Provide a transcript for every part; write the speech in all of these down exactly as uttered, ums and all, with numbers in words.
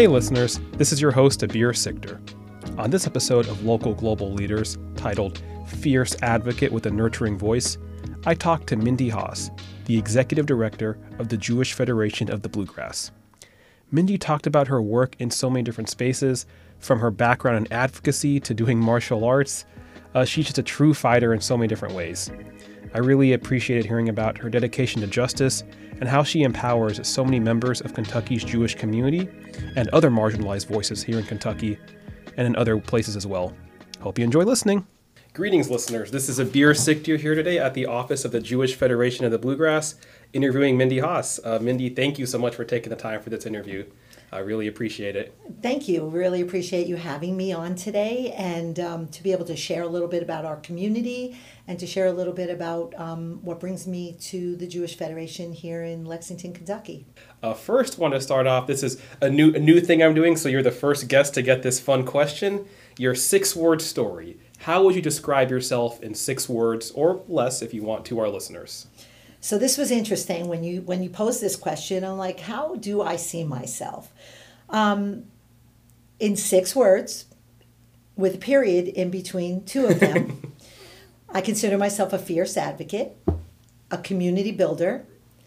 Hey listeners, this is your host Abir Sikder. On this episode of Local Global Leaders, titled Fierce Advocate with a Nurturing Voice, I talked to Mindy Haas, the Executive Director of the Jewish Federation of the Bluegrass. Mindy talked about her work in so many different spaces, from her background in advocacy to doing martial arts. Uh, she's just a true fighter in so many different ways. I really appreciated hearing about her dedication to justice and how she empowers so many members of Kentucky's Jewish community and other marginalized voices here in Kentucky and in other places as well. Hope you enjoy listening. Greetings, listeners. This is Abir Sikder here today at the office of the Jewish Federation of the Bluegrass, interviewing Mindy Haas. Uh, Mindy, thank you so much for taking the time for this interview. I really appreciate it. Thank you. Really appreciate you having me on today, and um, to be able to share a little bit about our community and to share a little bit about um, what brings me to the Jewish Federation here in Lexington, Kentucky. Uh, first, want to start off, this is a new a new thing I'm doing, so you're the first guest to get this fun question. Your six-word story. How would you describe yourself in six words, or less if you want, to our listeners? So this was interesting when you when you posed this question. I'm like, how do I see myself? Um, in six words, with a period in between two of them, I consider myself a fierce advocate, a community builder,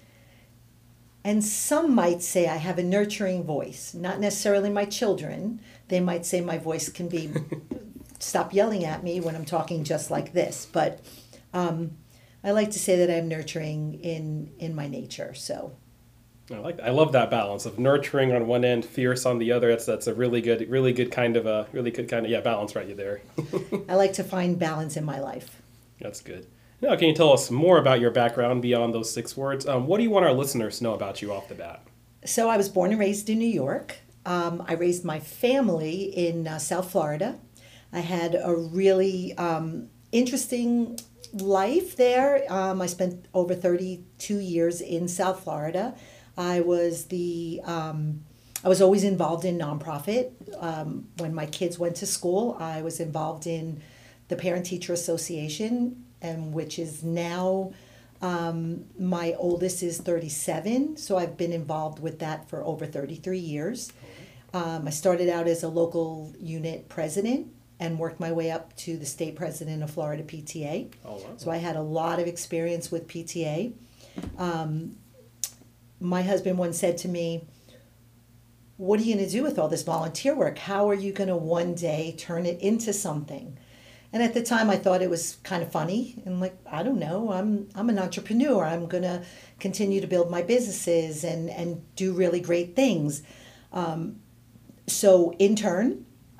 and some might say I have a nurturing voice. Not necessarily my children. They might say my voice can be, stop yelling at me when I'm talking just like this. But um, I like to say that I'm nurturing in, in my nature, so. I like that. I love that balance of nurturing on one end, fierce on the other. That's that's a really good, really good kind of a really good kind of yeah balance right there. I like to find balance in my life. That's good. Now, can you tell us more about your background beyond those six words? Um, what do you want our listeners to know about you off the bat? So I was born and raised in New York. Um, I raised my family in uh, South Florida. I had a really um, interesting life there. Um, I spent over thirty-two years in South Florida. I was the um, I was always involved in nonprofit. Um, when my kids went to school, I was involved in the Parent Teacher Association, and which is now um, my oldest is thirty-seven. So I've been involved with that for over thirty-three years. Um, I started out as a local unit president and worked my way up to the state president of Florida P T A. Oh, wow. So I had a lot of experience with P T A. Um, my husband once said to me, what are you going to do with all this volunteer work? How are you going to one day turn it into something? And at the time I thought it was kind of funny. And like, I don't know, I'm I'm an entrepreneur. I'm going to continue to build my businesses and, and do really great things. Um, so in turn,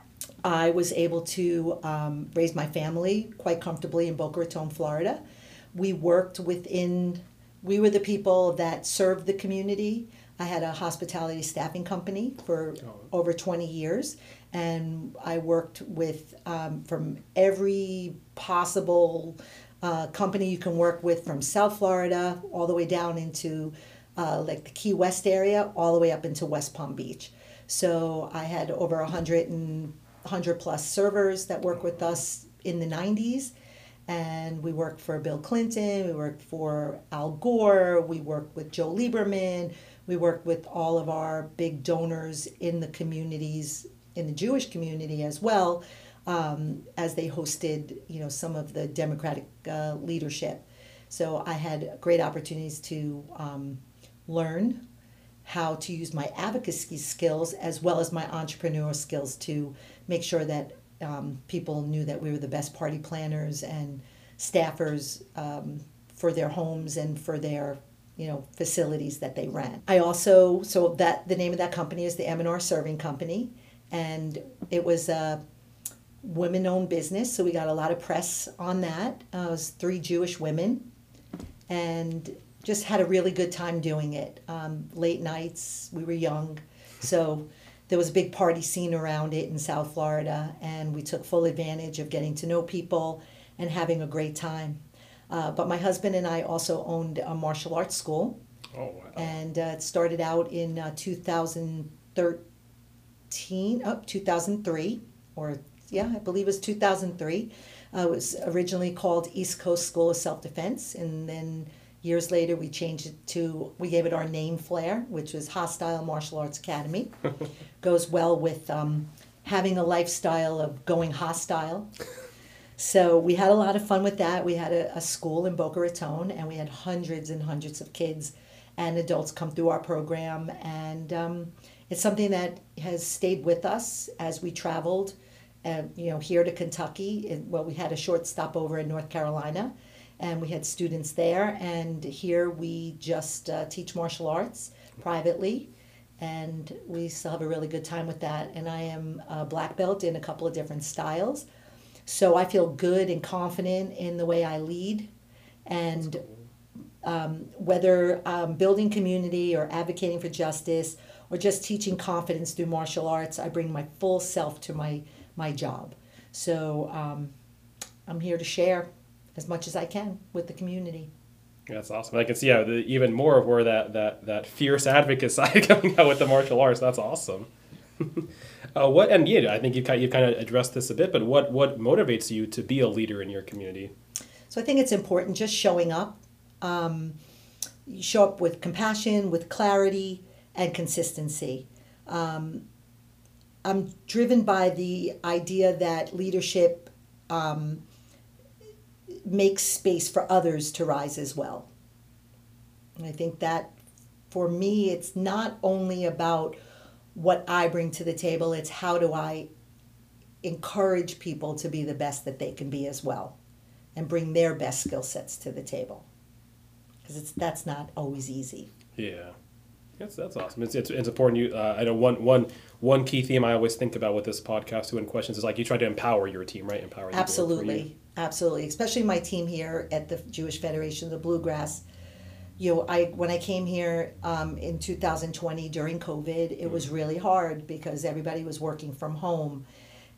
I was able to um, raise my family quite comfortably in Boca Raton, Florida. We worked within, we were the people that served the community. I had a hospitality staffing company for oh. over twenty years, and I worked with um, from every possible uh, company you can work with, from South Florida all the way down into uh, like the Key West area, all the way up into West Palm Beach. So I had over a hundred and hundred plus servers that worked with us in the nineties, and we worked for Bill Clinton, we worked for Al Gore, we worked with Joe Lieberman, we worked with all of our big donors in the communities, in the Jewish community as well, um, as they hosted, you know, some of the Democratic uh, leadership. So I had great opportunities to um, learn how to use my advocacy skills as well as my entrepreneurial skills to make sure that um, people knew that we were the best party planners and staffers um, for their homes and for their, you know, facilities that they ran. I also, so that the name of that company is the M and R Serving Company, and it was a women-owned business, so we got a lot of press on that. Uh, it was three Jewish women, and just had a really good time doing it. Um, late nights, we were young, so there was a big party scene around it in South Florida, and we took full advantage of getting to know people and having a great time. Uh, but my husband and I also owned a martial arts school. Oh, wow. And uh, it started out in uh, two thousand thirteen, up oh, two thousand three, or yeah, I believe it was two thousand three. Uh, it was originally called East Coast School of Self-Defense, and then Years later, we changed it to, we gave it our name flair, which was Hostile Martial Arts Academy. Goes well with um, having a lifestyle of going hostile. So we had a lot of fun with that. We had a, a school in Boca Raton, and we had hundreds and hundreds of kids and adults come through our program. And um, it's something that has stayed with us as we traveled, uh, you know, here to Kentucky. And, well, we had a short stopover in North Carolina, and we had students there. And here we just uh, teach martial arts privately, and we still have a really good time with that. And I am a black belt in a couple of different styles. So I feel good and confident in the way I lead, and um, whether um, building community or advocating for justice or just teaching confidence through martial arts, I bring my full self to my, my job. So um, I'm here to share as much as I can with the community. That's awesome. I can see yeah, the, even more of where that, that, that fierce advocate side coming out with the martial arts. That's awesome. uh, what and yeah, I think you kind you kind of addressed this a bit, but what what motivates you to be a leader in your community? So I think it's important just showing up. Um, you show up with compassion, with clarity, and consistency. Um, I'm driven by the idea that leadership um, makes space for others to rise as well. And I think that for me, it's not only about what I bring to the table, it's how do I encourage people to be the best that they can be as well and bring their best skill sets to the table. Because it's that's not always easy. Yeah. That's that's awesome. It's it's, it's important. You, uh, I know one one one key theme I always think about with this podcast too in questions is like you try to empower your team, right? Empower. Absolutely, absolutely. Especially my team here at the Jewish Federation of the Bluegrass. You know, I when I came here um, in two thousand twenty during COVID, it mm-hmm. was really hard because everybody was working from home,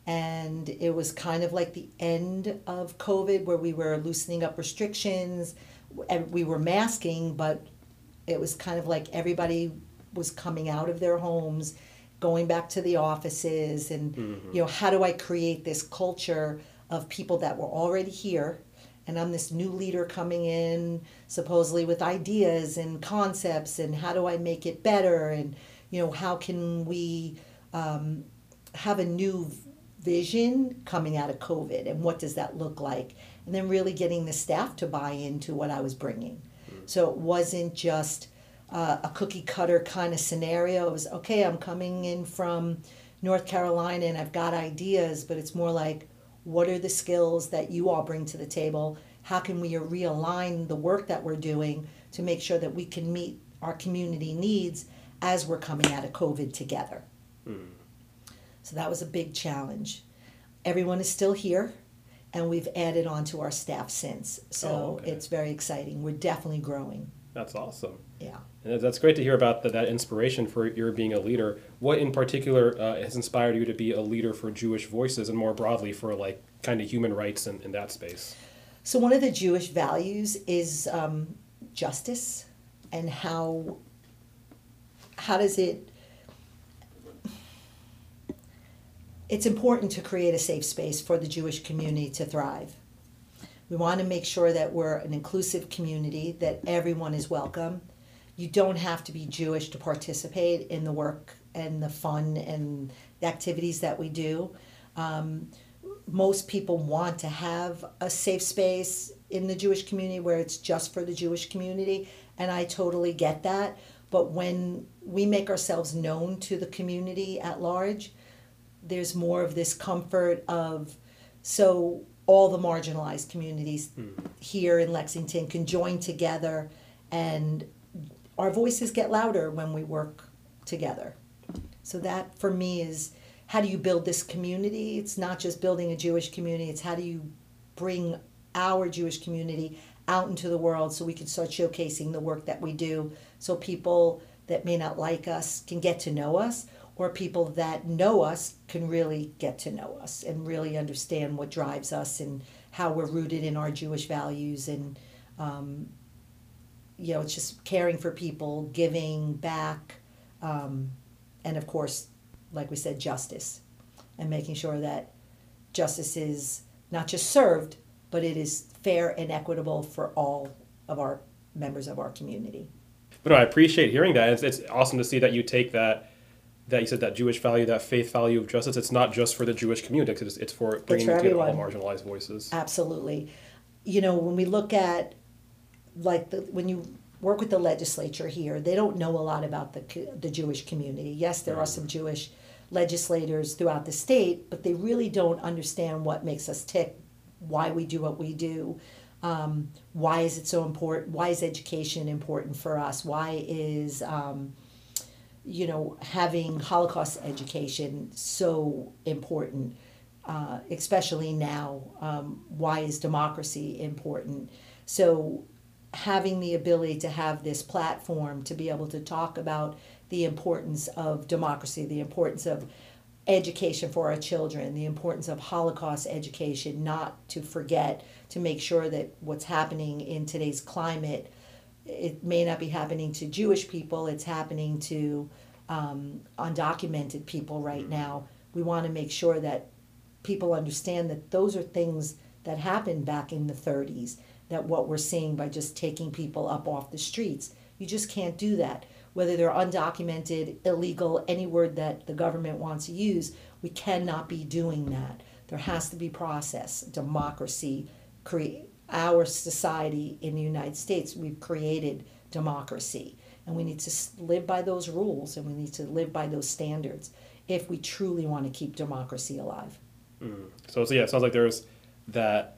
and it was kind of like the end of COVID where we were loosening up restrictions, and we were masking, but it was kind of like everybody was coming out of their homes, going back to the offices, and mm-hmm. you know, how do I create this culture of people that were already here? And I'm this new leader coming in, supposedly with ideas and concepts, and how do I make it better? And, you know, how can we um, have a new vision coming out of COVID? And what does that look like? And then really getting the staff to buy into what I was bringing. Mm-hmm. So it wasn't just uh, a cookie cutter kind of scenario. It was, okay, I'm coming in from North Carolina and I've got ideas, but it's more like, what are the skills that you all bring to the table? How can we realign the work that we're doing to make sure that we can meet our community needs as we're coming out of COVID together? Mm. So that was a big challenge. Everyone is still here, and we've added on to our staff since. So oh, okay. It's very exciting. We're definitely growing. That's awesome. Yeah. And that's great to hear about the, that inspiration for your being a leader. What in particular uh, has inspired you to be a leader for Jewish Voices and more broadly for like kind of human rights in, in that space? So one of the Jewish values is um, justice, and how how does it it's important to create a safe space for the Jewish community to thrive. We want to make sure that we're an inclusive community, that everyone is welcome. You don't have to be Jewish to participate in the work and the fun and the activities that we do. Um, most people want to have a safe space in the Jewish community where it's just for the Jewish community, and I totally get that. But when we make ourselves known to the community at large, there's more of this comfort of, so all the marginalized communities mm. here in Lexington can join together, and our voices get louder when we work together. So that, for me, is how do you build this community? It's not just building a Jewish community, it's how do you bring our Jewish community out into the world so we can start showcasing the work that we do, so people that may not like us can get to know us, or people that know us can really get to know us and really understand what drives us and how we're rooted in our Jewish values. And, um, you know, it's just caring for people, giving back, um, and of course, like we said, justice, and making sure that justice is not just served, but it is fair and equitable for all of our members of our community. But no, I appreciate hearing that. It's, it's awesome to see that you take that, that you said that Jewish value, that faith value of justice. It's not just for the Jewish community. It's, it's for bringing It's for together all everyone. marginalized voices. Absolutely. You know, when we look at, like, the, when you work with the legislature here, they don't know a lot about the co- the Jewish community. Yes, there are some Jewish legislators throughout the state, but they really don't understand what makes us tick, why we do what we do, um, why is it so important, why is education important for us, why is, um, you know, having Holocaust education so important, uh, especially now, um, why is democracy important? So having the ability to have this platform to be able to talk about the importance of democracy, the importance of education for our children, the importance of Holocaust education, not to forget, to make sure that what's happening in today's climate, it may not be happening to Jewish people, it's happening to um, undocumented people right now. We want to make sure that people understand that those are things that happened back in the thirties, that what we're seeing by just taking people up off the streets, you just can't do that. Whether they're undocumented, illegal, any word that the government wants to use, we cannot be doing that. There has to be process, democracy, create our society in the United States. We've created democracy, and we need to live by those rules, and we need to live by those standards if we truly want to keep democracy alive. Mm. So, so yeah, it sounds like there's that,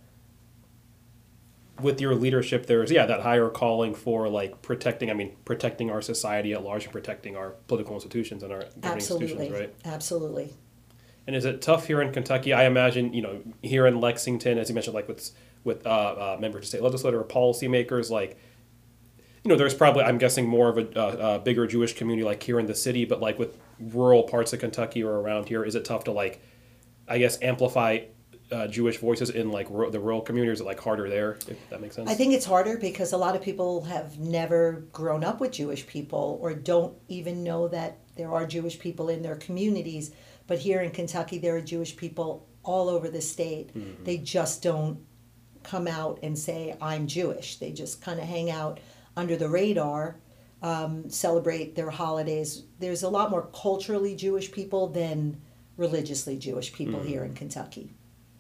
with your leadership, there's, yeah, that higher calling for, like, protecting, I mean, protecting our society at large and protecting our political institutions and our governing Absolutely. institutions, right? Absolutely. And is it tough here in Kentucky? I imagine, you know, here in Lexington, as you mentioned, like with with uh, uh, members of state legislature or policymakers, like, you know, there's probably, I'm guessing, more of a, uh, a bigger Jewish community like here in the city, but like with rural parts of Kentucky or around here, is it tough to, like, I guess, amplify uh, Jewish voices in, like, ru- the rural community? Is it, like, harder there, if that makes sense? I think it's harder because a lot of people have never grown up with Jewish people or don't even know that there are Jewish people in their communities. But here in Kentucky, there are Jewish people all over the state. Mm-hmm. They just don't come out and say, I'm Jewish. They just kind of hang out under the radar, um, celebrate their holidays. There's a lot more culturally Jewish people than religiously Jewish people mm-hmm. here in Kentucky.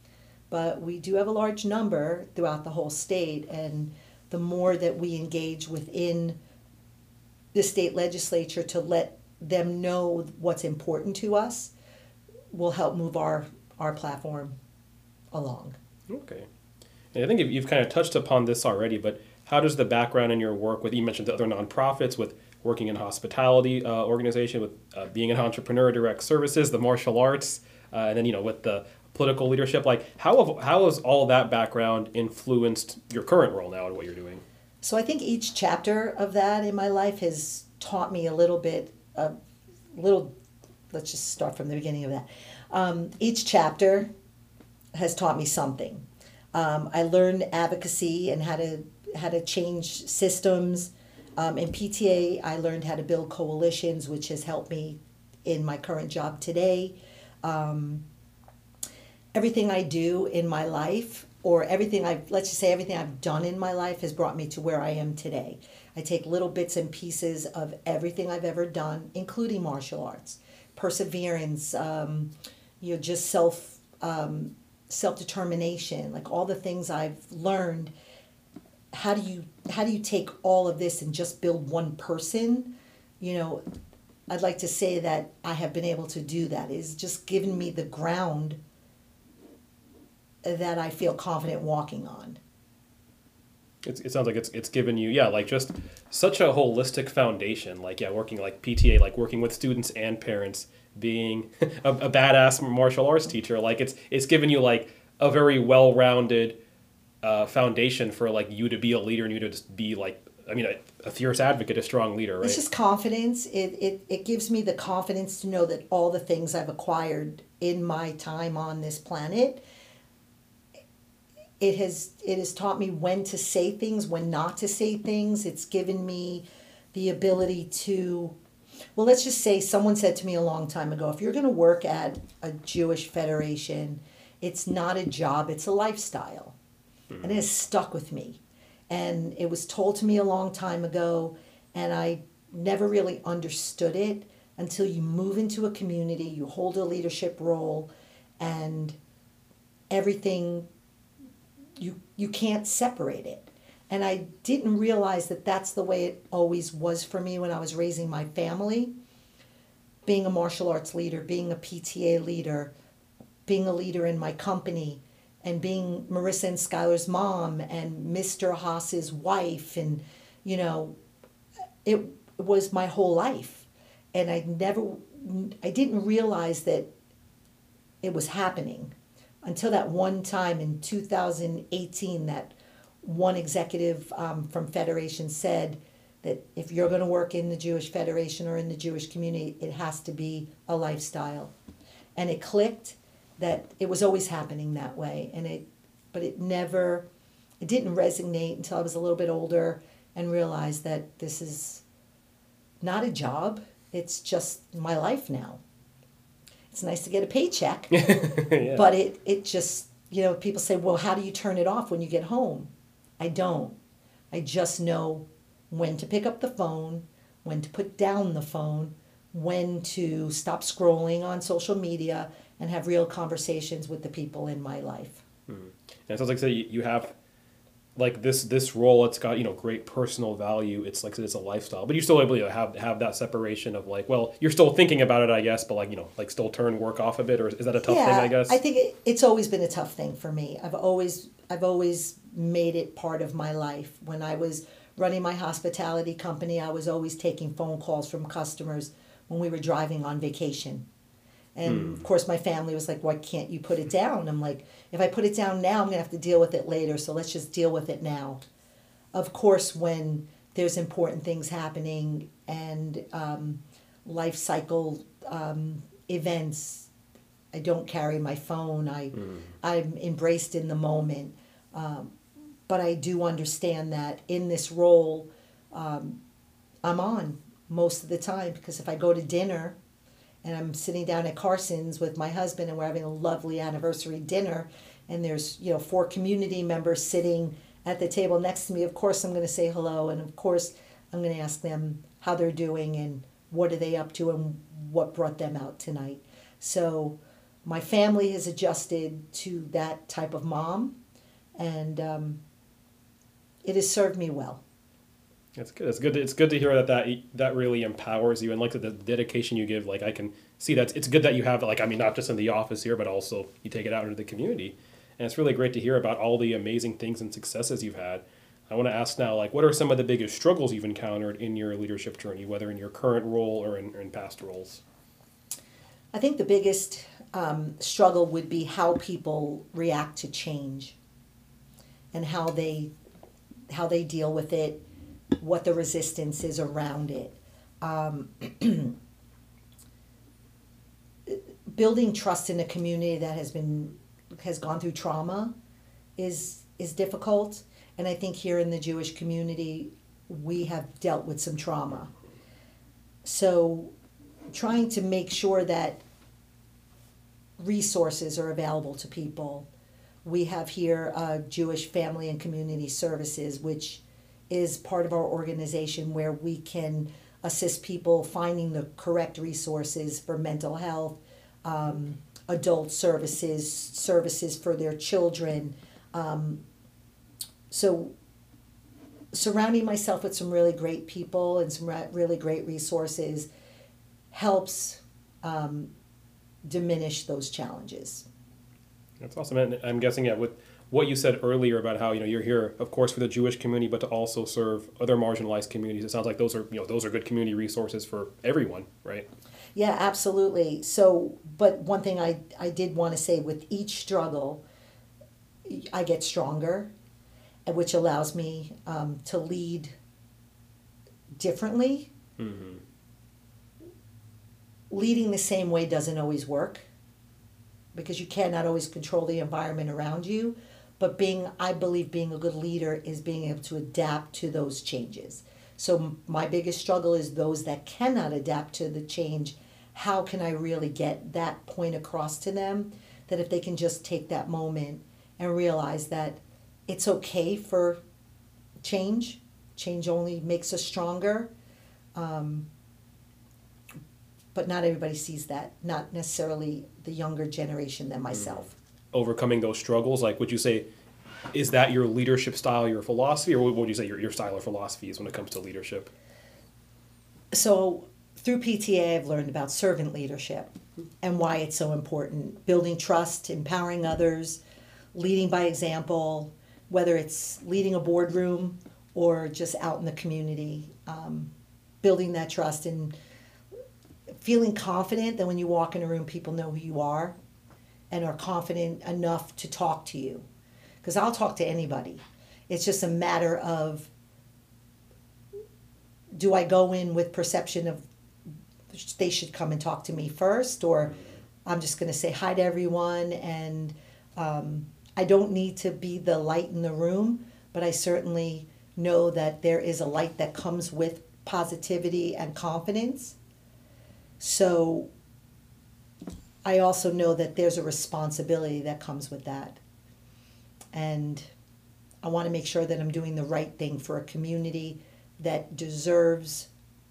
But we do have a large number throughout the whole state, and the more that we engage within the state legislature to let them know what's important to us will help move our, our platform along. Okay. And I think you've kind of touched upon this already, but how does the background in your work with, you mentioned the other nonprofits, with working in hospitality uh, organization, with uh, being an entrepreneur, direct services, the martial arts, uh, and then, you know, with the political leadership, like how have, how has all that background influenced your current role now and what you're doing? So I think each chapter of that in my life has taught me a little bit, a little, let's just start from the beginning of that. Um, each chapter has taught me something. Um, I learned advocacy and how to how to change systems. Um, in P T A, I learned how to build coalitions, which has helped me in my current job today. Um, everything I do in my life, or everything I've, let's just say everything I've done in my life has brought me to where I am today. I take little bits and pieces of everything I've ever done, including martial arts, perseverance, um, you know, just self, um, self-determination, like all the things I've learned. How do you, how do you take all of this and just build one person? You know, I'd like to say that I have been able to do that. It's just given me the ground that I feel confident walking on. It's, it sounds like it's it's given you, yeah, like just such a holistic foundation. Like, yeah, working like P T A, like working with students and parents, being a, a badass martial arts teacher. Like it's it's given you like a very well-rounded uh, foundation for like you to be a leader and you to just be like, I mean, a, a fierce advocate, a strong leader, right? It's just confidence. It, it, it gives me the confidence to know that all the things I've acquired in my time on this planet, It has it has taught me when to say things, when not to say things. It's given me the ability to, well, let's just say someone said to me a long time ago, if you're going to work at a Jewish federation, it's not a job, it's a lifestyle. Mm-hmm. And it has stuck with me. And it was told to me a long time ago, and I never really understood it until you move into a community, you hold a leadership role, and everything, you you can't separate it. And I didn't realize that that's the way it always was for me when I was raising my family. Being a martial arts leader, being a P T A leader, being a leader in my company, and being Marissa and Skylar's mom and Mister Haas's wife, and, you know, it was my whole life. And I never, I didn't realize that it was happening until that one time in two thousand eighteen that one executive um, from Federation said that if you're going to work in the Jewish Federation or in the Jewish community, it has to be a lifestyle. And it clicked that it was always happening that way. And it, but it never, it didn't resonate until I was a little bit older and realized that this is not a job. It's just my life now. It's nice to get a paycheck, yeah. But it, it just, you know, people say, well, how do you turn it off when you get home? I don't. I just know when to pick up the phone, when to put down the phone, when to stop scrolling on social media and have real conversations with the people in my life. Hmm. And it sounds like so you, you have like this this role. It's got, you know, great personal value. It's like it's a lifestyle, but you still able to have have that separation of like, well, you're still thinking about it, I guess, but like, you know, like still turn work off a bit, or is that a tough yeah, thing? I guess I think it, it's always been a tough thing for me. I've always I've always made it part of my life. When I was running my hospitality company, I was always taking phone calls from customers when we were driving on vacation. And hmm. of course, my family was like, why can't you put it down? I'm like, if I put it down now, I'm going to have to deal with it later. So let's just deal with it now. Of course, when there's important things happening and um, life cycle um, events, I don't carry my phone. I, hmm. I'm embraced in the moment. Um, but I do understand that in this role, um, I'm on most of the time, because if I go to dinner and I'm sitting down at Carson's with my husband and we're having a lovely anniversary dinner and there's, you know, four community members sitting at the table next to me, of course I'm going to say hello, and of course I'm going to ask them how they're doing and what are they up to and what brought them out tonight. So my family has adjusted to that type of mom, and um, it has served me well. It's good. It's good. To, it's good to hear that, that that really empowers you, and like the, the dedication you give. Like I can see that it's good that you have, like, I mean, not just in the office here, but also you take it out into the community, and it's really great to hear about all the amazing things and successes you've had. I want to ask now, like, what are some of the biggest struggles you've encountered in your leadership journey, whether in your current role or in, or in past roles? I think the biggest um, struggle would be how people react to change, and how they how they deal with it, what the resistance is around it. Um, building trust in a community that has been has gone through trauma is is difficult, and I think here in the Jewish community we have dealt with some trauma. So trying to make sure that resources are available to people. We have here uh, Jewish Family and Community Services, which is part of our organization where we can assist people finding the correct resources for mental health, um, adult services, services for their children. Um, so surrounding myself with some really great people and some really great resources helps um, diminish those challenges. That's awesome. And I'm guessing, yeah, with what you said earlier about how, you know, you're here, of course, for the Jewish community, but to also serve other marginalized communities. It sounds like those are, you know, those are good community resources for everyone, right? Yeah, absolutely. So, but one thing I, I did want to say, with each struggle, I get stronger, which allows me um, to lead differently. Mm-hmm. Leading the same way doesn't always work, because you cannot always control the environment around you. But being, I believe being a good leader is being able to adapt to those changes. So my biggest struggle is those that cannot adapt to the change. How can I really get that point across to them, that if they can just take that moment and realize that it's okay for change. Change only makes us stronger. Um, but not everybody sees that, not necessarily the younger generation than myself. Overcoming those struggles, like would you say, is that your leadership style, your philosophy, or what would you say your, your style or philosophy is when it comes to leadership? So through P T A, I've learned about servant leadership and why it's so important. Building trust, empowering others, leading by example, whether it's leading a boardroom or just out in the community, um, building that trust and feeling confident that when you walk in a room, people know who you are and are confident enough to talk to you. Because I'll talk to anybody. It's just a matter of, do I go in with perception of they should come and talk to me first, or I'm just going to say hi to everyone, and um, I don't need to be the light in the room, but I certainly know that there is a light that comes with positivity and confidence. So I also know that there's a responsibility that comes with that. And I want to make sure that I'm doing the right thing for a community that deserves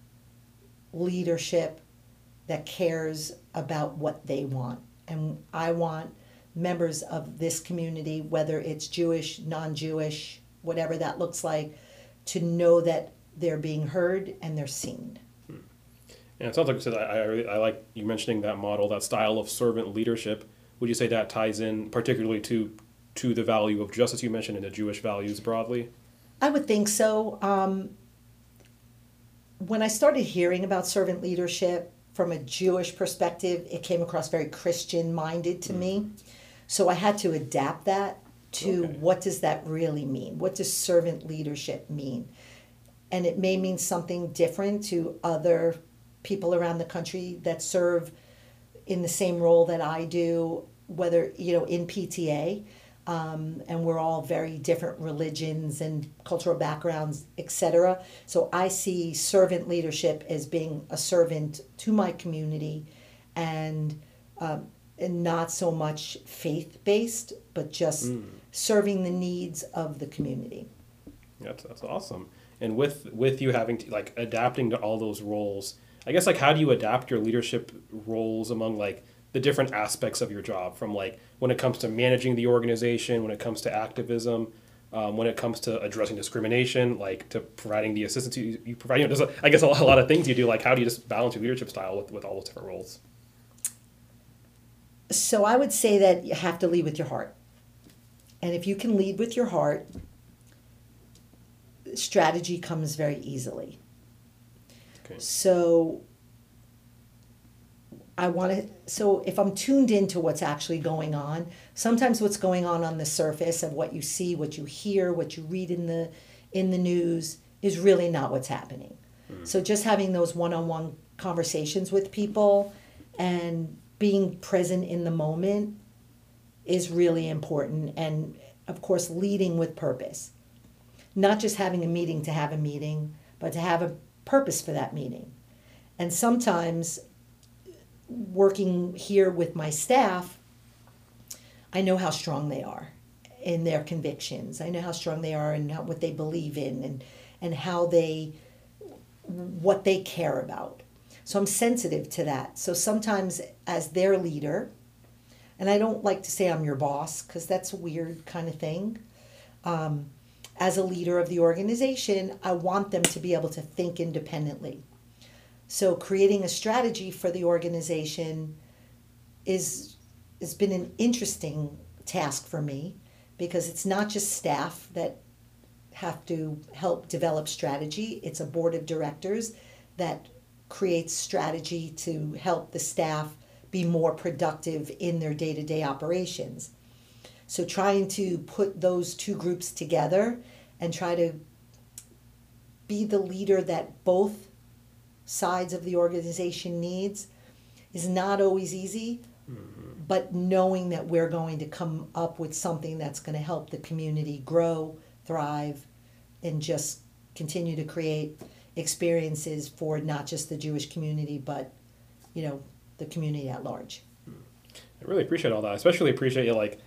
leadership, that cares about what they want. And I want members of this community, whether it's Jewish, non-Jewish, whatever that looks like, to know that they're being heard and they're seen. And it sounds like you said, I, I, really, I like you mentioning that model, that style of servant leadership. Would you say that ties in particularly to to the value of justice you mentioned and the Jewish values broadly? I would think so. Um, when I started hearing about servant leadership from a Jewish perspective, it came across very Christian-minded to mm. me. So I had to adapt that to okay. What does that really mean? What does servant leadership mean? And it may mean something different to other people around the country that serve in the same role that I do, whether, you know, in P T A, um, and we're all very different religions and cultural backgrounds, et cetera. So I see servant leadership as being a servant to my community, and, um, and not so much faith-based, but just mm. serving the needs of the community. That's, that's awesome. And with, with you having to, like, adapting to all those roles, I guess, like, how do you adapt your leadership roles among, like, the different aspects of your job, from, like, when it comes to managing the organization, when it comes to activism, um, when it comes to addressing discrimination, like, to providing the assistance you, you provide? You know, there's, a, I guess, a lot of things you do. Like, how do you just balance your leadership style with, with all those different roles? So I would say that you have to lead with your heart. And if you can lead with your heart, strategy comes very easily. Okay. So I want to, so if I'm tuned into what's actually going on, sometimes what's going on on the surface of what you see, what you hear, what you read in the in the news is really not what's happening. Mm-hmm. So just having those one-on-one conversations with people and being present in the moment is really important. And of course, leading with purpose. Not just having a meeting to have a meeting, but to have a purpose for that meeting. And sometimes working here with my staff, I know how strong they are in their convictions. I know how strong they are in how, what they believe in, and, and how they, what they care about. So I'm sensitive to that. So sometimes as their leader, and I don't like to say I'm your boss because that's a weird kind of thing. Um, as a leader of the organization, I want them to be able to think independently. So creating a strategy for the organization is has been an interesting task for me, because it's not just staff that have to help develop strategy. It's a board of directors that creates strategy to help the staff be more productive in their day-to-day operations. So trying to put those two groups together and try to be the leader that both sides of the organization needs is not always easy, mm-hmm. but knowing that we're going to come up with something that's going to help the community grow, thrive, and just continue to create experiences for not just the Jewish community, but, you know, the community at large. I really appreciate all that. I especially appreciate you, like,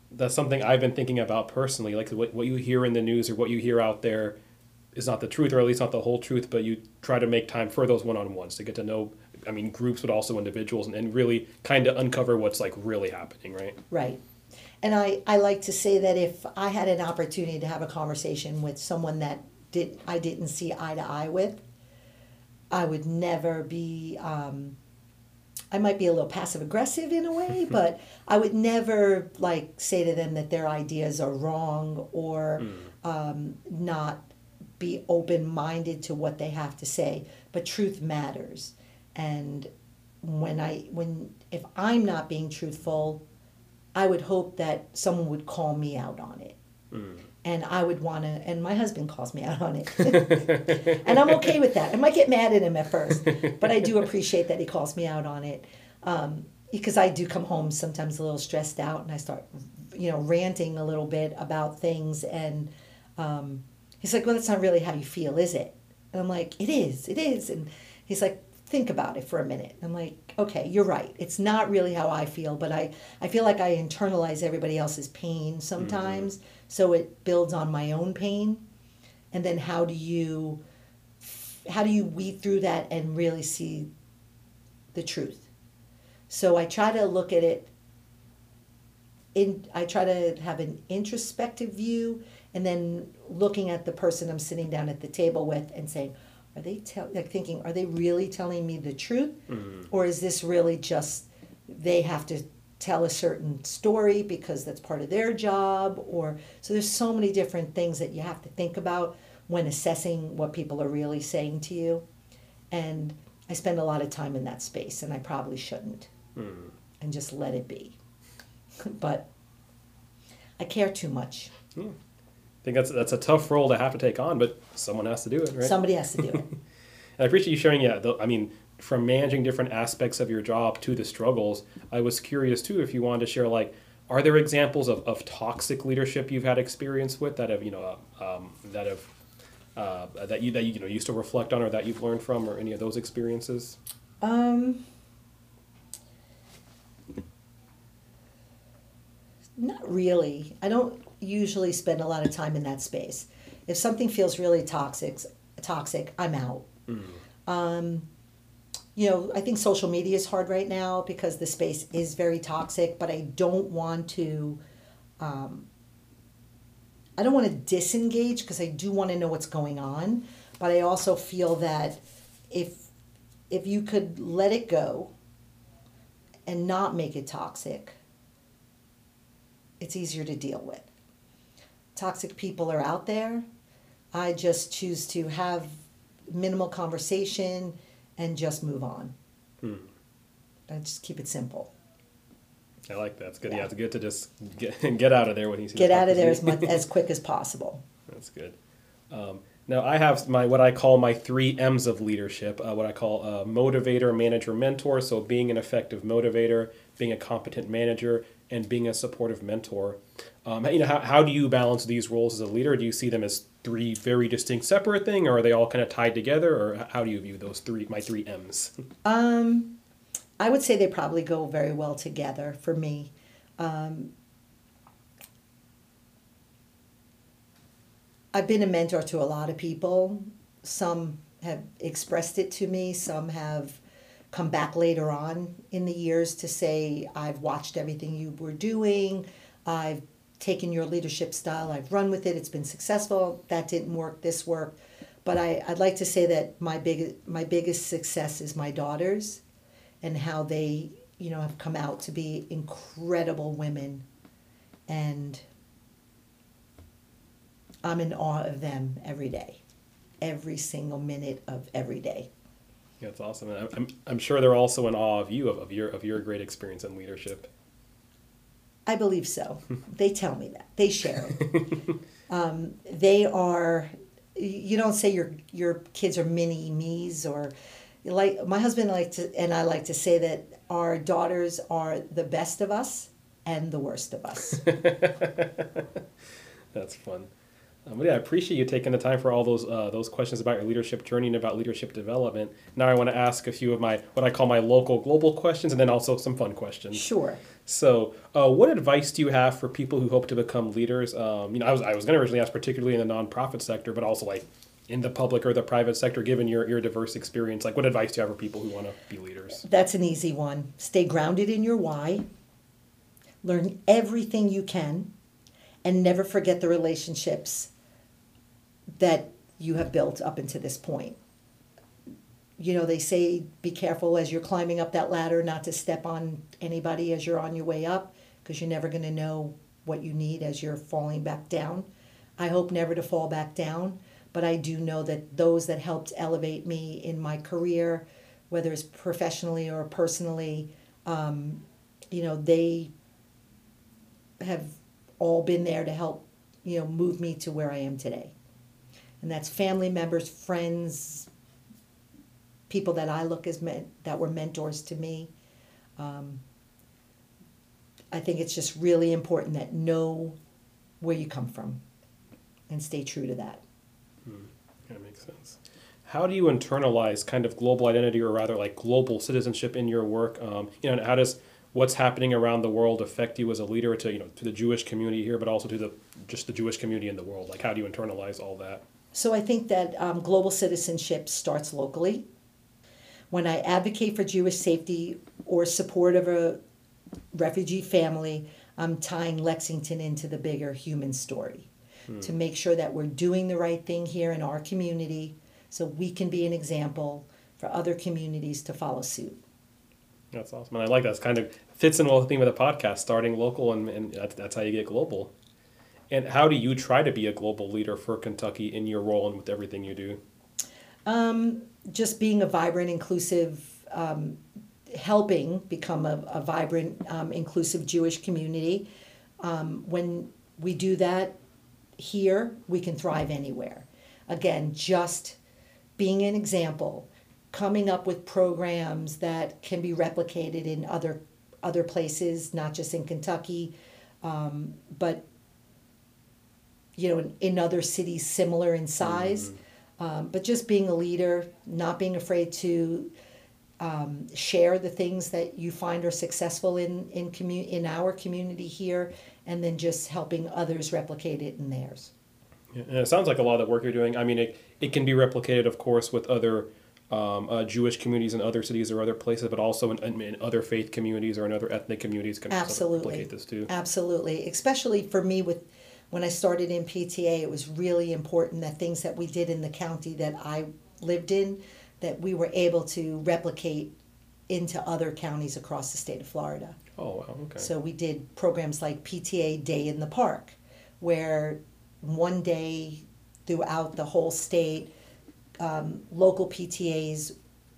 that's something I've been thinking about personally. Like what what you hear in the news or what you hear out there is not the truth, or at least not the whole truth. But you try to make time for those one-on-ones to get to know. I mean, groups, but also individuals, and, and really kind of uncover what's like really happening, right? Right. And I, I like to say that if I had an opportunity to have a conversation with someone that did I didn't see eye to eye with, I would never be, um, I might be a little passive aggressive in a way, but I would never like say to them that their ideas are wrong or mm. um, not be open-minded to what they have to say. But truth matters. And when I, when, if I'm not being truthful, I would hope that someone would call me out on it. Mm. And I would want to, and my husband calls me out on it. And I'm okay with that. I might get mad at him at first, but I do appreciate that he calls me out on it. Um, because I do come home sometimes a little stressed out and I start, you know, ranting a little bit about things. And um, he's like, well, that's not really how you feel, is it? And I'm like, it is, it is. And he's like, think about it for a minute. I'm like, okay, you're right. It's not really how I feel, but I, I feel like I internalize everybody else's pain sometimes. Mm-hmm. So it builds on my own pain. And then how do you, how do you weed through that and really see the truth? So I try to look at it in, I try to have an introspective view and then looking at the person I'm sitting down at the table with and saying, Are they tell like thinking, are they really telling me the truth? Mm-hmm. Or is this really just they have to tell a certain story because that's part of their job? Or so there's so many different things that you have to think about when assessing what people are really saying to you. And I spend a lot of time in that space and I probably shouldn't. Mm-hmm. And just let it be. But I care too much. Yeah. I think that's that's a tough role to have to take on, but someone has to do it, right? Somebody has to do it. And I appreciate you sharing, yeah, the, I mean, from managing different aspects of your job to the struggles, I was curious, too, if you wanted to share, like, are there examples of, of toxic leadership you've had experience with that have, you know, um, that have, uh, that you, that you, you know, used to reflect on or that you've learned from or any of those experiences? Um... Not really. I don't usually spend a lot of time in that space. If something feels really toxic, toxic, I'm out. Mm. Um, you know, I think social media is hard right now because the space is very toxic, but I don't want to, um, I don't want to disengage because I do want to know what's going on. But I also feel that if, if you could let it go and not make it toxic, it's easier to deal with. Toxic people are out there. I just choose to have minimal conversation and just move on. Hmm. I just keep it simple. I like that. It's good. Yeah, yeah it's good to just get get out of there when you see. Get out of there as much as quick as possible. That's good. Um, now I have my what I call my three M's of leadership. Uh, what I call a motivator, manager, mentor. So being an effective motivator, being a competent manager, and being a supportive mentor. Um, you know, how, how do you balance these roles as a leader? Do you see them as three very distinct separate things, or are they all kind of tied together, or how do you view those three, my three M's? Um, I would say they probably go very well together for me. Um, I've been a mentor to a lot of people. Some have expressed it to me, some have come back later on in the years to say, I've watched everything you were doing, I've taken your leadership style, I've run with it, it's been successful, that didn't work, this worked. But I, I'd like to say that my big my biggest success is my daughters and how they, you know, have come out to be incredible women. And I'm in awe of them every day, every single minute of every day. That's awesome. And I'm, I'm sure they're also in awe of you, of, of your of your great experience in leadership. I believe so. They tell me that. They share it. um, they are, you don't say your your kids are mini me's or, like my husband like to, and I like to say that our daughters are the best of us and the worst of us. That's fun. Um, but yeah, I appreciate you taking the time for all those uh, those questions about your leadership journey and about leadership development. Now I want to ask a few of my what I call my local global questions, and then also some fun questions. Sure. So, uh, what advice do you have for people who hope to become leaders? Um, you know, I was I was going to originally ask particularly in the nonprofit sector, but also like in the public or the private sector. Given your your diverse experience, like what advice do you have for people who want to be leaders? That's an easy one. Stay grounded in your why. Learn everything you can, and never forget the relationships that you have built up until this point. You know, they say be careful as you're climbing up that ladder not to step on anybody as you're on your way up, because you're never going to know what you need as you're falling back down. I hope never to fall back down, but I do know that those that helped elevate me in my career, whether it's professionally or personally, um, you know, they have all been there to help, you know, move me to where I am today. And that's family members, friends, people that I look as men, that were mentors to me. Um, I think it's just really important that know where you come from and stay true to that. Hmm. That makes sense. How do you internalize kind of global identity, or rather like global citizenship, in your work? Um, you know, and how does what's happening around the world affect you as a leader to, you know, to the Jewish community here, but also to the just the Jewish community in the world? Like, how do you internalize all that? So I think that um, global citizenship starts locally. When I advocate for Jewish safety or support of a refugee family, I'm tying Lexington into the bigger human story hmm. to make sure that we're doing the right thing here in our community so we can be an example for other communities to follow suit. That's awesome. And I like that. It kind of fits in with the theme of the podcast, starting local, and, and that's, that's how you get global. And how do you try to be a global leader for Kentucky in your role and with everything you do? Um, just being a vibrant, inclusive, um, helping become a, a vibrant, um, inclusive Jewish community. Um, when we do that here, we can thrive anywhere. Again, just being an example, coming up with programs that can be replicated in other other places, not just in Kentucky, um, but you know, in, in other cities similar in size. Mm-hmm. Um, but just being a leader, not being afraid to um, share the things that you find are successful in in commu- in our community here, and then just helping others replicate it in theirs. Yeah, and it sounds like a lot of the work you're doing, I mean, it, it can be replicated, of course, with other um, uh, Jewish communities in other cities or other places, but also in, in, in other faith communities or in other ethnic communities can Absolutely. replicate this too. Absolutely. Especially for me, with when I started in P T A, it was really important that things that we did in the county that I lived in, that we were able to replicate into other counties across the state of Florida. Oh, wow, okay. So we did programs like P T A Day in the Park, where one day throughout the whole state, um, local P T As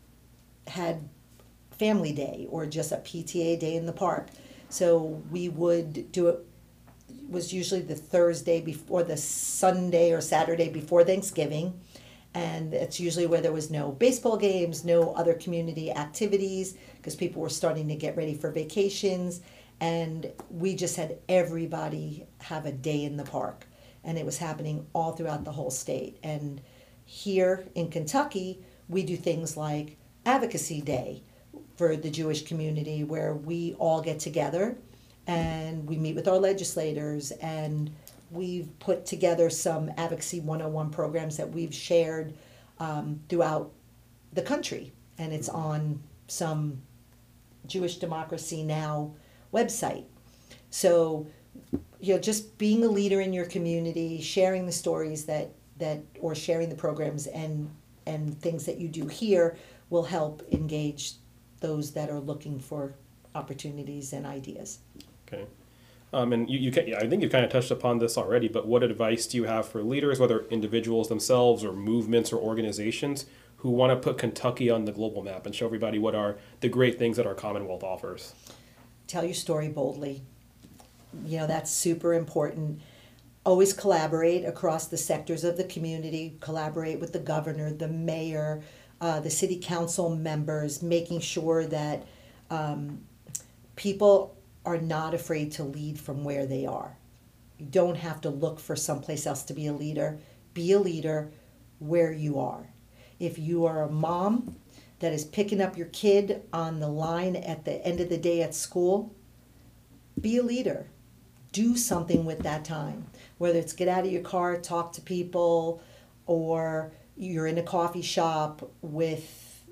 had family day or just a P T A day in the park. So we would do it, it was usually the Thursday before, the Sunday or Saturday before Thanksgiving. And it's usually where there was no baseball games, no other community activities, because people were starting to get ready for vacations. And we just had everybody have a day in the park. And it was happening all throughout the whole state. And here in Kentucky, we do things like Advocacy Day for the Jewish community, where we all get together and we meet with our legislators, and we've put together some Advocacy one oh one programs that we've shared um, throughout the country. And it's on some Jewish Democracy Now! Website. So, you know, just being a leader in your community, sharing the stories that, that or sharing the programs and and things that you do here will help engage those that are looking for opportunities and ideas. Okay. Um, and you, you can, I think you kind of touched upon this already, but what advice do you have for leaders, whether individuals themselves or movements or organizations, who want to put Kentucky on the global map and show everybody what are the great things that our Commonwealth offers? Tell your story boldly. You know, that's super important. Always collaborate across the sectors of the community, collaborate with the governor, the mayor, uh, the city council members, making sure that um, people are not afraid to lead from where they are. You don't have to look for someplace else to be a leader. Be a leader where you are. If you are a mom that is picking up your kid on the line at the end of the day at school, be a leader. Do something with that time. Whether it's get out of your car, talk to people, or you're in a coffee shop with,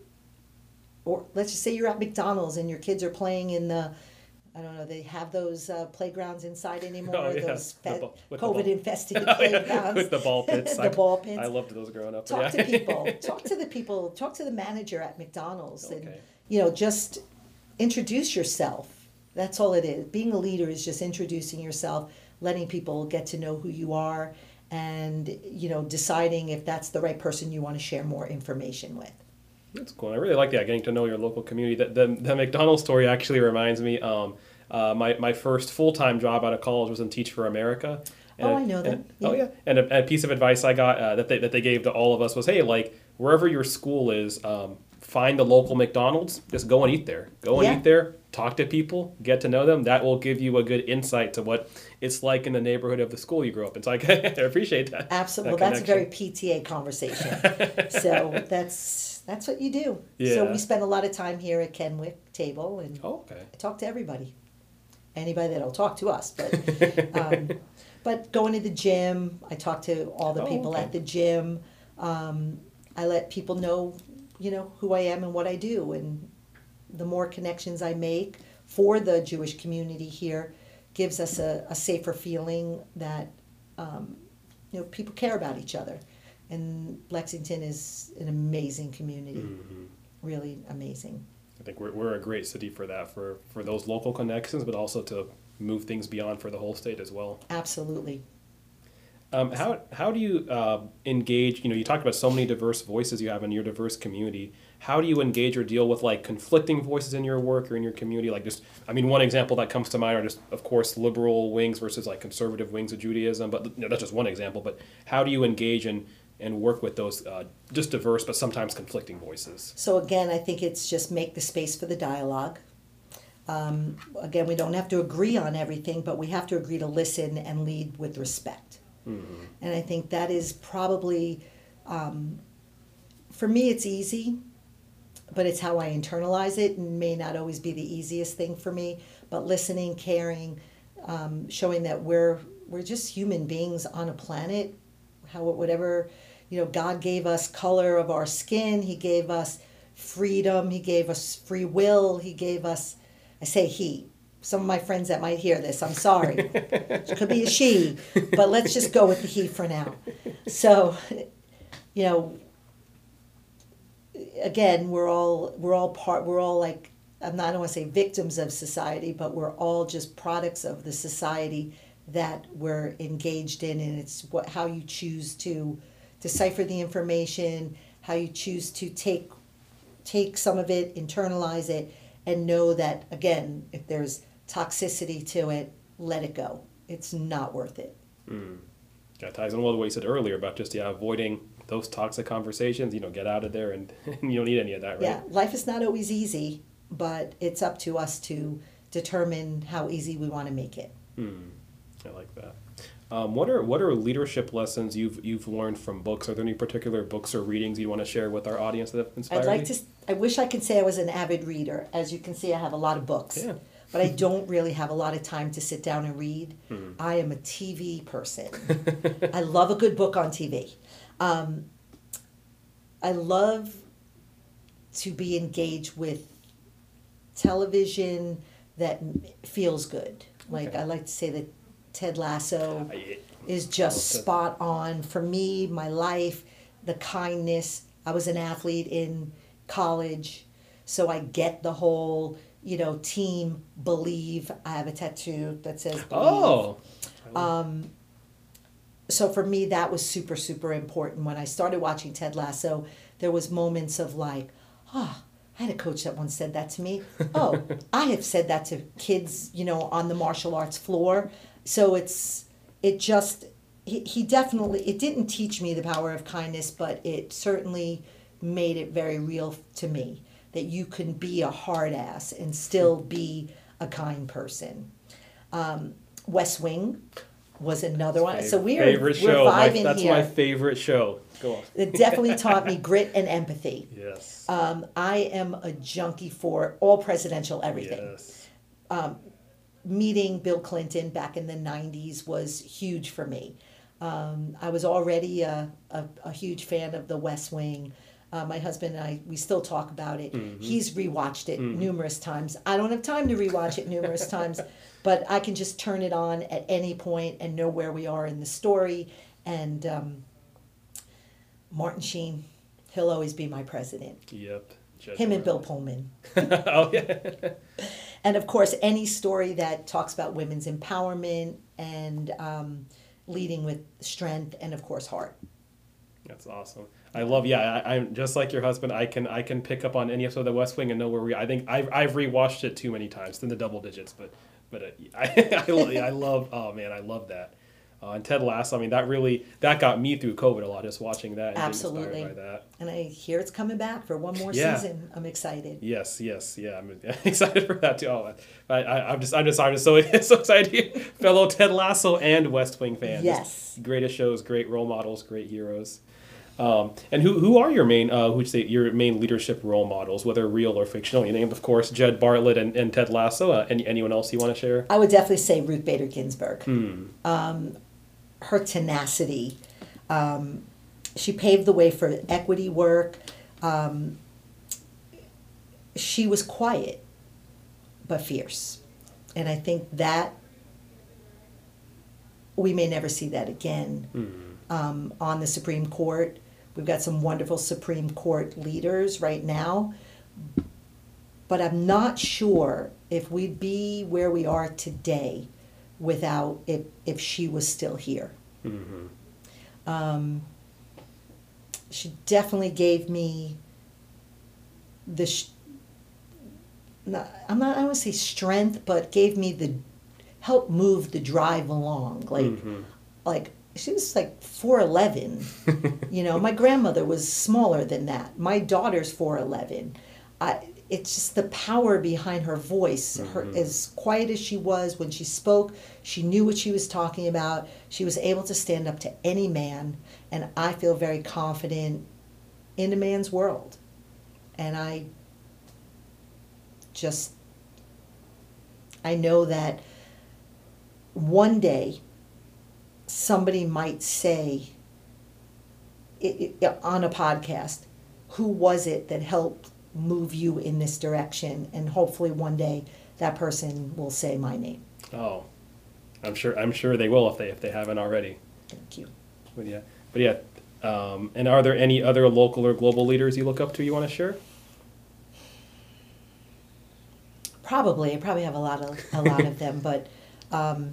or let's just say you're at McDonald's and your kids are playing in the, I don't know, they have those uh, playgrounds inside anymore, Oh, yeah. those fe- the COVID-infested oh, yeah. playgrounds. With the ball pits. the I, ball pits. I loved those growing up. Talk yeah. to people. Talk to the people. Talk to the manager at McDonald's. Okay. And, you know, just introduce yourself. That's all it is. Being a leader is just introducing yourself, letting people get to know who you are, and, you know, deciding if that's the right person you want to share more information with. That's cool. I really like that, getting to know your local community. The, the, the McDonald's story actually reminds me, um, uh, my, my first full-time job out of college was in Teach for America. And, Oh, I know that. and- Oh, yeah. And a, a piece of advice I got uh, that, they, that they gave to all of us was, hey, like, wherever your school is, um, find a local McDonald's. Just go and eat there. Go and Yeah. eat there. Talk to people. Get to know them. That will give you a good insight to what it's like in the neighborhood of the school you grew up in. So I, I appreciate that. Absolutely. that Well, that's a very connection. P T A conversation. So that's that's what you do. So Yeah. we spend a lot of time here at Kenwick table, and Oh, okay. I talk to everybody. Anybody that'll talk to us, but um, but going to the gym, I talk to all the Oh, people okay. at the gym. Um, I let people know, you know, who I am and what I do, and the more connections I make for the Jewish community here, gives us a, a safer feeling that um, you know, people care about each other, and Lexington is an amazing community, Mhm. really amazing. I think we're, we're a great city for that, for, for those local connections, but also to move things beyond for the whole state as well. Absolutely. Um, how, how do you uh, engage, you know, you talked about so many diverse voices you have in your diverse community. How do you engage or deal with like conflicting voices in your work or in your community? Like just, I mean, one example that comes to mind are just, of course, liberal wings versus like conservative wings of Judaism, but you know, that's just one example. But how do you engage and, and work with those uh, just diverse but sometimes conflicting voices? So again, I think it's just make the space for the dialogue. Um, again, we don't have to agree on everything, but we have to agree to listen and lead with respect. Mm-hmm. And I think that is probably, um, for me, it's easy, but it's how I internalize it, and may not always be the easiest thing for me. But listening, caring, um, showing that we're we're just human beings on a planet. How whatever, you know, God gave us color of our skin. He gave us freedom. He gave us free will. He gave us. I say he. Some of my friends that might hear this, I'm sorry. It could be a she, but let's just go with the he for now. So, you know, again, we're all we're all part. We're all like, I'm not, I don't want to say victims of society, but we're all just products of the society that we're engaged in, and it's what how you choose to decipher the information, how you choose to take take some of it, internalize it, and know that again, if there's toxicity to it, let it go. It's not worth it. Mm. That ties in well to what you said earlier about just yeah avoiding those toxic conversations. You know, get out of there, and you don't need any of that, right? Yeah, life is not always easy, but it's up to us to determine how easy we want to make it. Mm. I like that. Um, what are what are leadership lessons you've you've learned from books? Are there any particular books or readings you want to share with our audience that have inspired I'd like you? to. I wish I could say I was an avid reader. As you can see, I have a lot of books. Yeah. But I don't really have a lot of time to sit down and read. Mm. I am a T V person. I love a good book on T V. Um, I love to be engaged with television that m- feels good. Like Okay. I like to say that Ted Lasso I- is just Well said. spot on for me, my life, the kindness. I was an athlete in college, so I get the whole, you know, team believe. I have a tattoo that says believe. Oh. Um, so for me, that was super, super important. When I started watching Ted Lasso, there was moments of like, oh, I had a coach that once said that to me. Oh, I have said that to kids, you know, on the martial arts floor. So it's, it just, he, he definitely, it didn't teach me the power of kindness, but it certainly made it very real to me that you can be a hard ass and still be a kind person. Um, West Wing. was another one. Fav- So we are favorite we're show. My- vibing that's here. my favorite show. Go on. It definitely taught me grit and empathy. Yes. Um, I am a junkie for all presidential everything. Yes. Meeting Bill Clinton back in the nineties was huge for me. Um, I was already a, a, a huge fan of The West Wing. Uh, my husband and I, we still talk about it. Mm-hmm. He's rewatched it numerous times. I don't have time to rewatch it numerous times, but I can just turn it on at any point and know where we are in the story. And um, Martin Sheen, he'll always be my president. Yep. Judge Him and Bill Martin. Pullman. Oh yeah. And of course, any story that talks about women's empowerment and um, leading with strength and, of course, heart. That's awesome. I love. Yeah, I, I'm just like your husband. I can I can pick up on any episode of The West Wing and know where we. I think I've I've rewatched it too many times in the double digits, but but uh, I I, lo- I love. Oh man, I love that. Uh, and Ted Lasso. I mean, that really that got me through COVID a lot. Just watching that and Absolutely. being inspired by that. And I hear it's coming back for one more Yeah. season. I'm excited. Yes, yes, yeah. I'm excited for that too. Oh, I, I, I'm just, I'm just, I'm just so so excited. to be fellow Ted Lasso and West Wing fans. Yes. Greatest shows, great role models, great heroes. Um, and who who are your main uh, who'd say your main leadership role models, whether real or fictional? You named, of course, Jed Bartlett and, and Ted Lasso. Uh, any anyone else you want to share? I would definitely say Ruth Bader Ginsburg. Hmm. Um, her tenacity. Um, she paved the way for equity work. Um, she was quiet, but fierce. And I think that we may never see that again Hmm. um, on the Supreme Court. We've got some wonderful Supreme Court leaders right now, but I'm not sure if we'd be where we are today without if if she was still here. Mm-hmm. Um, she definitely gave me the. Sh- not, I'm not. I don't want to say strength, but gave me the help move the drive along. Like, Mhm. like she was like four eleven. You know, my grandmother was smaller than that. My daughter's four eleven. I. It's just the power behind her voice. Her Mhm. as quiet as she was when she spoke, she knew what she was talking about. She was able to stand up to any man, and I feel very confident in a man's world. And I just I know that one day somebody might say it, it, on a podcast, who was it that helped move you in this direction? And hopefully one day that person will say my name. Oh, I'm sure. I'm sure they will if they if they haven't already. Thank you. But yeah, but yeah. Um, and are there any other local or global leaders you look up to you want to share? Probably, I probably have a lot of a lot of them, but um,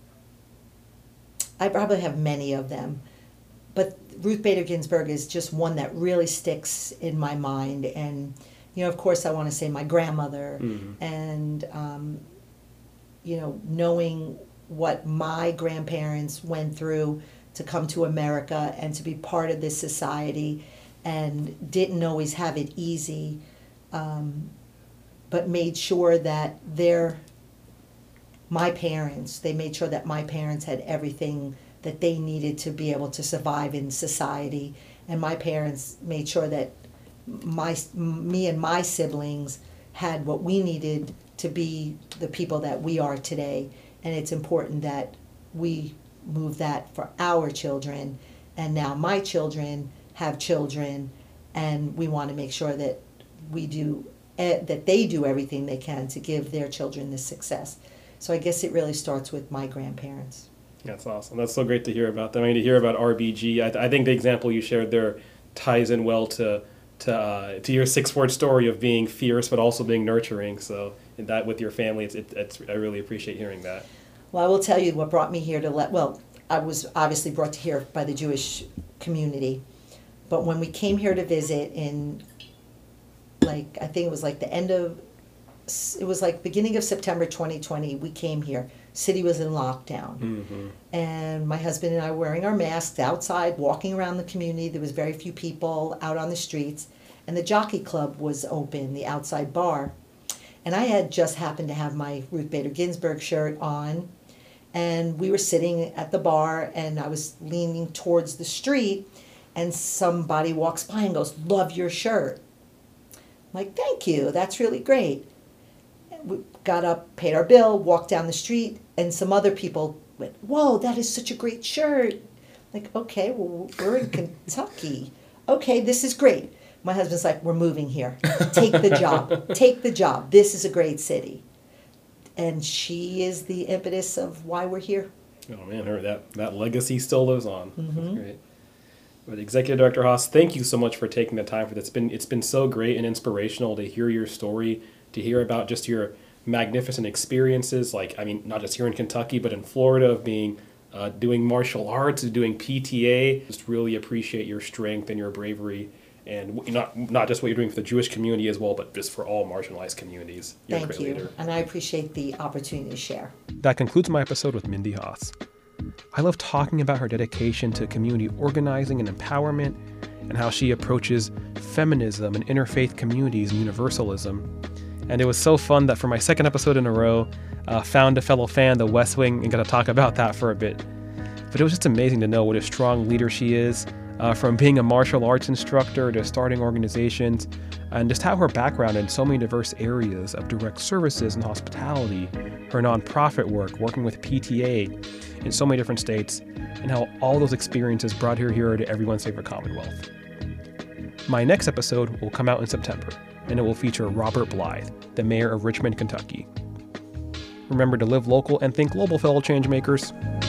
I probably have many of them. But Ruth Bader Ginsburg is just one that really sticks in my mind, and you know, of course, I want to say my grandmother, Mhm. and um, you know, knowing what my grandparents went through to come to America and to be part of this society, and didn't always have it easy. Um, but made sure that their, my parents, they made sure that my parents had everything that they needed to be able to survive in society. And my parents made sure that my, me and my siblings had what we needed to be the people that we are today. And it's important that we move that for our children. And now my children have children, and we want to make sure that we do eh, that they do everything they can to give their children this success. So I guess it really starts with my grandparents. That's awesome. That's so great to hear about them. I mean, to hear about R B G, I, th- I think the example you shared there ties in well to to uh, to your six word story of being fierce but also being nurturing. So in that with your family, it's, it, it's I really appreciate hearing that. Well, I will tell you what brought me here to let. Well, I was obviously brought to here by the Jewish community, but when we came here to visit in, like I think it was like the end of, it was like beginning of September twenty twenty. We came here. City was in lockdown, Mm-hmm. and my husband and I were wearing our masks outside, walking around the community. There was very few people out on the streets, and the Jockey Club was open, the outside bar, and I had just happened to have my Ruth Bader Ginsburg shirt on. And we were sitting at the bar, and I was leaning towards the street, and somebody walks by and goes, "Love your shirt." I'm like, "Thank you, that's really great." We got up, paid our bill, walked down the street, and some other people went, "Whoa, that is such a great shirt." Like, okay, well, we're in Kentucky. Okay, this is great. My husband's like, "We're moving here. Take the job. Take the job. This is a great city." And she is the impetus of why we're here. Oh man, her that, that legacy still lives on. Mm-hmm. That's great. But Executive Director Haas, thank you so much for taking the time for this. It's been it's been so great and inspirational to hear your story, to hear about just your magnificent experiences. Like, I mean, not just here in Kentucky, but in Florida, of being uh, doing martial arts, doing P T A. Just really appreciate your strength and your bravery, and not not just what you're doing for the Jewish community as well, but just for all marginalized communities. You're Thank a great you. leader. And I appreciate the opportunity to share. That concludes my episode with Mindy Haas. I love talking about her dedication to community organizing and empowerment, and how she approaches feminism and interfaith communities and universalism. And it was so fun that for my second episode in a row, uh, found a fellow fan, The West Wing, and got to talk about that for a bit. But it was just amazing to know what a strong leader she is, uh, from being a martial arts instructor to starting organizations, and just how her background in so many diverse areas of direct services and hospitality, her nonprofit work, working with P T A in so many different states, and how all those experiences brought her here to everyone's favorite Commonwealth. My next episode will come out in September, and it will feature Robert Blythe, the mayor of Richmond, Kentucky. Remember to live local and think global, fellow changemakers.